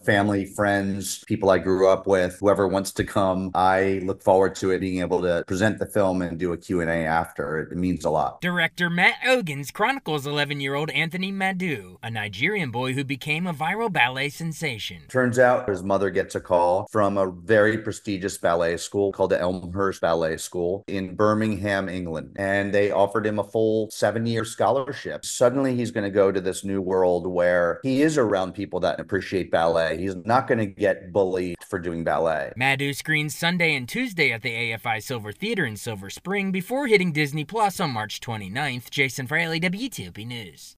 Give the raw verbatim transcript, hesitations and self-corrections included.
family, friends, people I grew up with, whoever wants to come. I look forward to it, being able to present the film and do a Q and A after. It means a lot. Director Matt Ogans chronicles eleven-year-old Anthony Madu, a Nigerian boy who became a viral ballet sensation. Turns out his mother gets a call from a very prestigious ballet school called the Elmhurst Ballet School in Birmingham, England. And they offered him a full seven-year scholarship. Suddenly he's going to go to this new world where he is around people that appreciate ballet. He's not going to get bullied for doing ballet. Madu screens Sunday and Tuesday at the A F I Silver Theater in Silver Spring before hitting Disney Plus on March twenty-ninth. Jason Fraley, W T O P News.